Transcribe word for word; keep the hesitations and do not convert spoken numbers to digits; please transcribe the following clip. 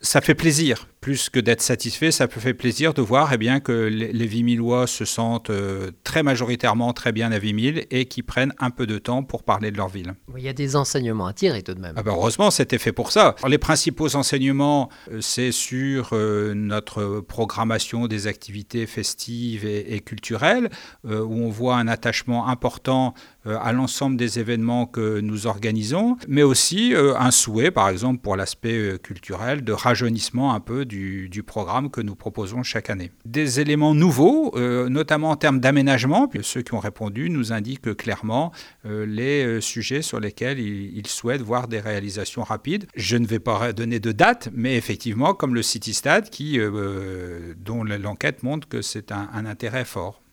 Ça fait plaisir, plus que d'être satisfait, ça peut faire plaisir de voir eh bien, que les, les Vimillois se sentent euh, très majoritairement très bien à Vimille et qui prennent un peu de temps pour parler de leur ville. Il y a des enseignements à tirer tout de même. Ah ben heureusement, c'était fait pour ça. Alors, les principaux enseignements, euh, c'est sur euh, notre programmation des activités festives et, et culturelles, euh, où on voit un attachement important euh, à l'ensemble des événements que nous organisons, mais aussi euh, un souhait, par exemple, pour l'aspect euh, culturel, de rajeunissement un peu du, du programme que nous proposons chaque année. Des éléments nouveaux, euh, notamment en termes d'aménagement, puis ceux qui ont répondu nous indiquent clairement euh, les euh, sujets sur lesquels ils, ils souhaitent voir des réalisations rapides. Je ne vais pas donner de date, mais effectivement, comme le City Stade, qui, euh, dont l'enquête montre que c'est un, un intérêt fort.